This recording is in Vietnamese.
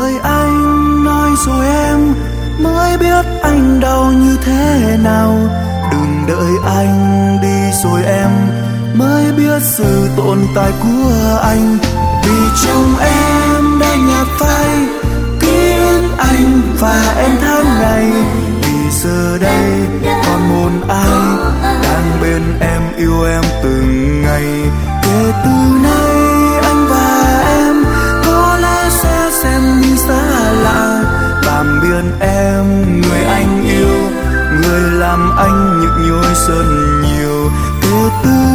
lời anh nói rồi em mới biết anh đau như thế nào. Đừng đợi anh đi rồi em mới biết sự tồn tại của anh. Vì trong em đã nhạt phai ký ức anh và em tháng ngày. Vì giờ đây còn một ai đang bên em, yêu em từng ngày. Kể từ nay anh và em có lẽ sẽ xem như xa lạ. Tạm biệt em người anh yêu, người làm anh nhức nhối rất nhiều. Kể từ